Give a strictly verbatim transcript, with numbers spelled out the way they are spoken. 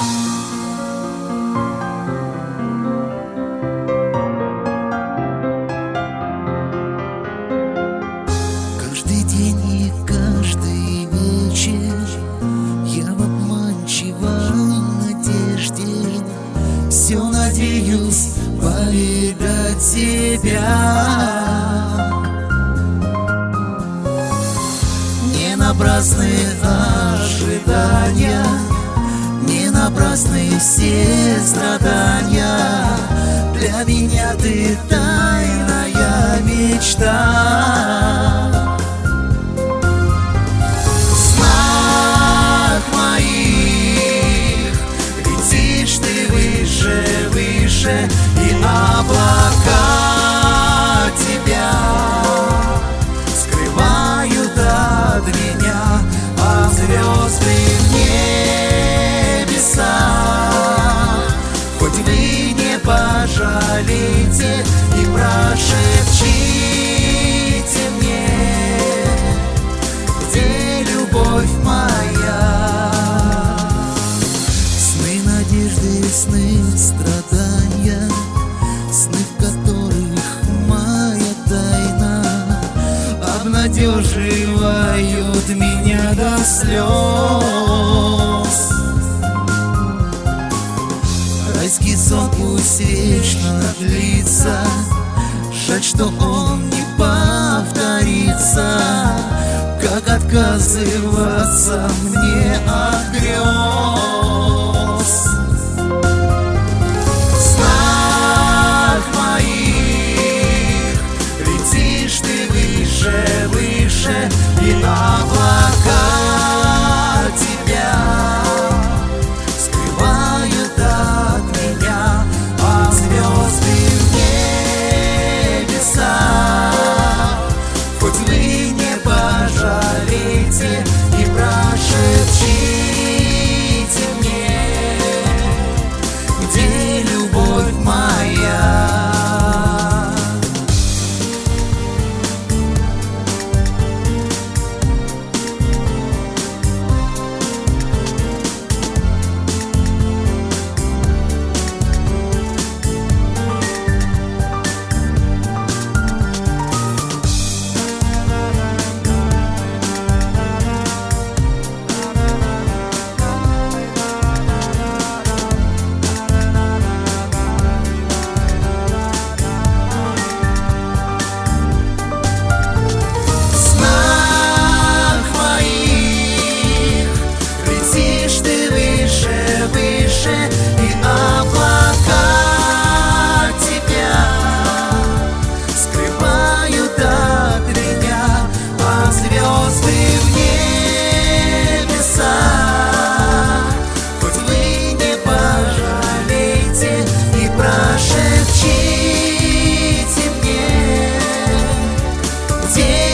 Каждый день и каждый вечер я в обманчивой надежде все надеюсь повидать тебя. Не напрасные ожидания, не напрасные все страдания. Для меня ты тайная мечта. В снах моих летишь ты выше, выше, и облака тебя скрывают от меня, а звезды в небесах хоть вы не пожалейте и прошепчите мне, где любовь моя. Сны надежды, сны страдания, сны, в которых моя тайна обнадеживают меня до слез. Райский сон пусть вечно длится, жаль, что он не повторится. Как отказываться мне от грез? В снах моих летишь ты выше, выше, и облака тебя скрывают от меня, а звезды в небесах хоть вы не пожалейте и прошепчите мне, где любовь моя. Прошепчите мне, где